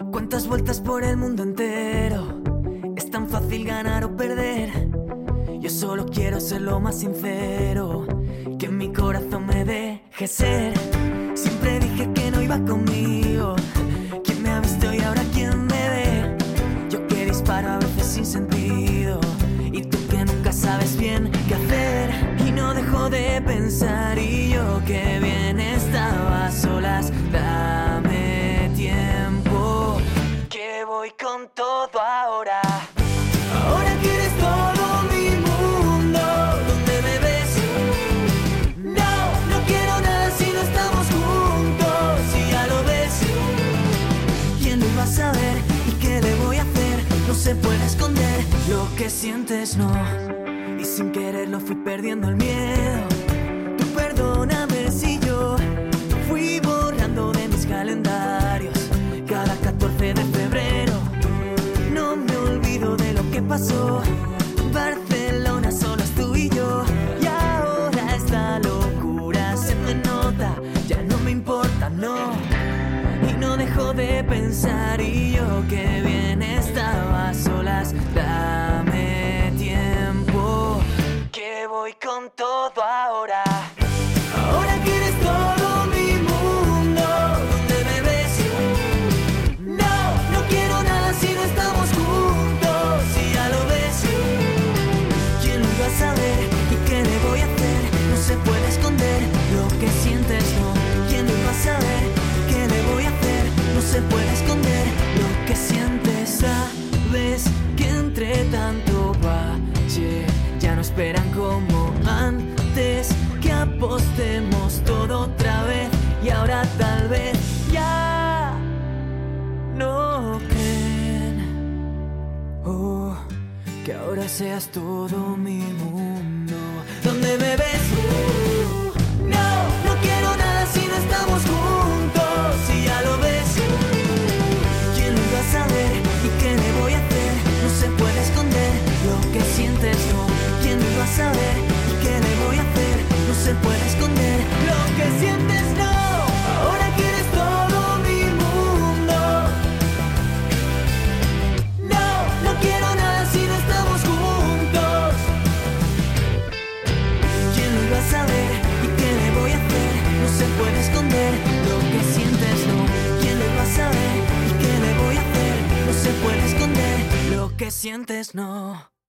Cuántas vueltas por el mundo entero. Es tan fácil ganar o perder. Yo solo quiero ser lo más sincero, que mi corazón me deje ser. Siempre dije que no iba conmigo. ¿Quién me ha visto y ahora quién me ve? Yo que disparo a veces sin sentido, y tú que nunca sabes bien qué hacer. Y no dejo de pensar, y yo que bien estaba a solas. Dame tiempo, que voy con todo ahora. Ahora que eres todo mi mundo, ¿dónde me ves? No quiero nada si no estamos juntos. Si ya lo ves, ¿quién lo iba a saber? ¿Y qué le voy a hacer? No se puede esconder lo que sientes, no. Y sin quererlo fui perdiendo el miedo. Tú perdóname si yo fui borrando de mis calendarios cada 14 de febrero. No me olvido de lo que pasó. Barcelona solo es tú y yo. Y ahora esta locura se me nota. Ya no me importa, no. Y no dejo de pensar, y yo que bien estaba a solas. Dame tiempo, que voy con todo ahora. Ahora que eres todo mi mundo, ¿dónde me ves? No quiero nada si no estamos juntos. Si ya lo ves, ¿quién lo iba a saber? ¿Y qué le voy a hacer? No se puede esconder lo que sientes, no. ¿Quién lo iba a saber? ¿Qué le voy a hacer? No se puede esconder lo que sientes. Sabes que entre tanto valle ya no esperan como antes, que apostemos todo otra vez. Y ahora tal vez ya no creen. Oh, que ahora seas todo mi mundo. ¿Dónde me ves? No quiero nada si no estamos juntos. Si ya lo ves, ¿quién lo iba a saber? ¿Y qué le voy a hacer? No se puede esconder lo que sientes, no. ¿Quién lo iba a saber? ¿Y qué le voy a hacer? No se puede esconder lo que sientes, no. Ahora que eres todo mi mundo. No quiero nada si no estamos juntos. ¿Quién lo iba a saber? ¿Y qué le voy a hacer? No se puede esconder lo que sientes, no. ¿Quién lo iba a saber? ¿Y qué le voy a hacer? No se puede esconder lo que sientes, no.